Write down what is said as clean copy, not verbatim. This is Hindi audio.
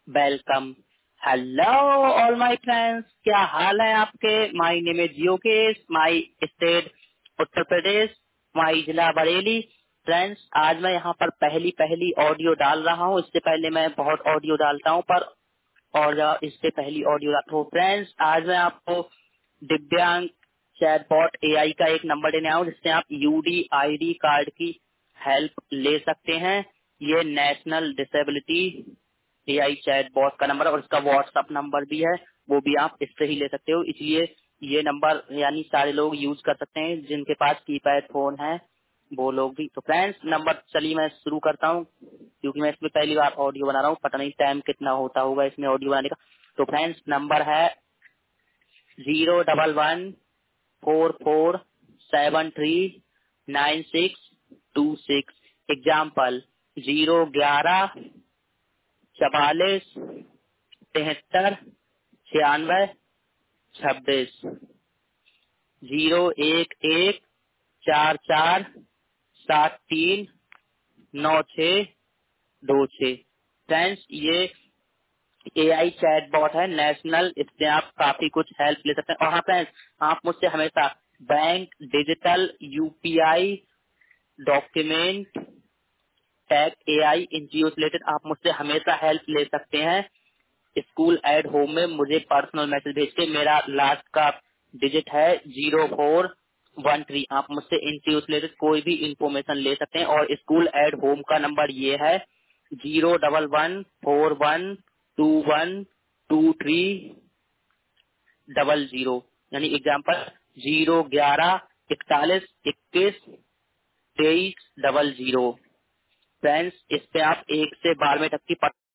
Welcome. Hello all my friends, क्या हाल है आपके? My name is Yogesh, my state Uttar Pradesh, my जिला बरेली। फ्रेंड्स, आज मैं यहाँ पर पहली पहली ऑडियो डाल रहा हूँ। इससे पहले मैं बहुत ऑडियो डालता हूँ, पर और इससे पहली ऑडियो डालता हूँ। फ्रेंड्स, आज मैं आपको दिव्यांग चैटबॉट एआई का एक नंबर देने आया हूँ, जिससे आप यूडीआईडी कार्ड की हेल्प ले सकते हैं। ये नेशनल डिसेबिलिटी एआई चैटबॉट का नंबर है और इसका व्हाट्सएप नंबर भी है, वो भी आप इससे ही ले सकते हो। इसलिए ये नंबर यानी सारे लोग यूज कर सकते हैं, जिनके पास कीपैड फोन है वो लोग भी। तो फ्रेंड्स, नंबर चलिए मैं शुरू करता हूँ, क्योंकि मैं इसमें पहली बार ऑडियो बना रहा हूँ, पता नहीं टाइम कितना होता होगा इसमें ऑडियो बनाने का। तो फ्रेंड्स, नंबर है 01144739626। एग्जाम्पल 01144739626, 01144739626। फ्रेंड्स, ये एआई चैटबॉट है नेशनल, इससे आप काफी कुछ हेल्प ले सकते हैं। और हाँ फ्रेंड्स, आप मुझसे हमेशा bank, digital, UPI, document, tag, AI, इन चीजों से रिलेटेड आप मुझसे हमेशा हेल्प ले सकते हैं। स्कूल एट होम में मुझे पर्सनल मैसेज भेज के, मेरा लास्ट का डिजिट है 0413। आप मुझसे इन चीजों से रिलेटेड कोई भी इंफॉर्मेशन ले सकते हैं। और स्कूल एट होम का नंबर ये है 01141212300, यानी एग्जाम्पल 01141212300। फ्रेंड्स, इस पे आप 1 से 12 तक की